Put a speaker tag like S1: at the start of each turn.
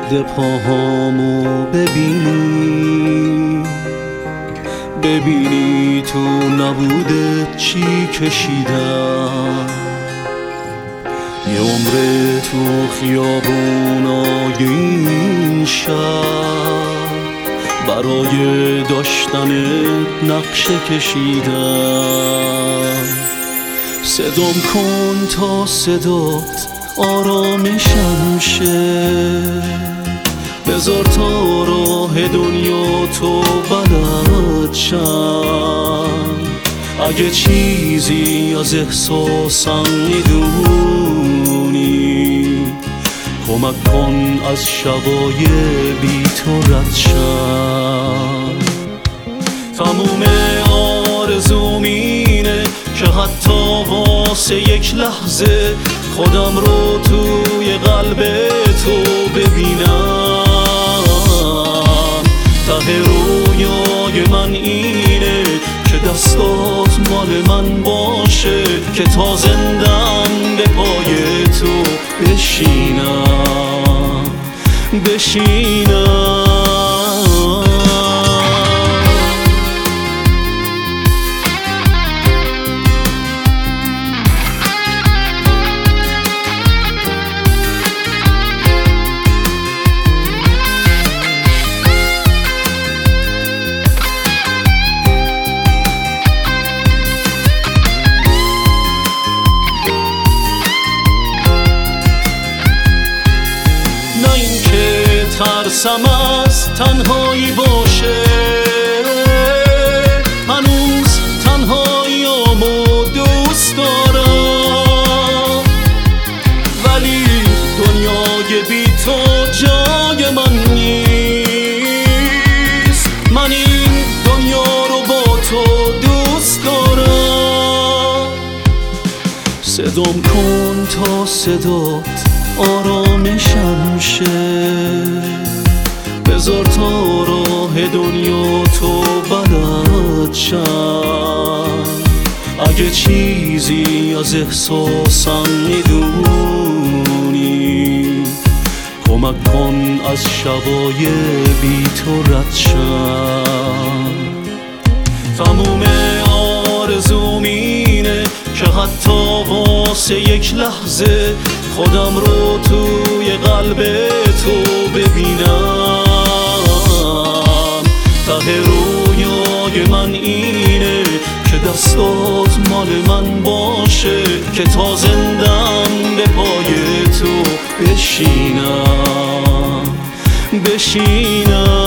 S1: رد پاهامو ببینی تو نبوده چی کشیدم. یه عمر تو خیابونای این شهر برای داشتنت نقشه کشیدم. صدام کن تا صدات آرامشم شه، بذار تا راه دنیا تو بلد شم. اگه چیزی از احساسم میدونی، کمک کن از شبای بی تو رد شم. تموم آرزوم اینه که حتی واسه یک لحظه خودم رو توی قلب تو ببینم. ته رویای من اینه که دستات مال من باشه، که تا زندم به پای تو بشینم. ترسم از تنهایی باشه، هنوز تنهاییامو دوست دارم، ولی دنیای بی تو جای من نیست. من این دنیا رو با تو دوست دارم. صدام کن تا صدات آرامشم شه، بذار تا راه دنیا تو بلد شم. اگه چیزی از احساسم میدونی، کمک کن از شبای بی تو رد شم. تموم آرزوم اینه که حتی واسه یک لحظه خودم رو توی قلب تو ببینم. ته رویای من اینه که دستات مال من باشه، که تا زندم به پای تو بشینم.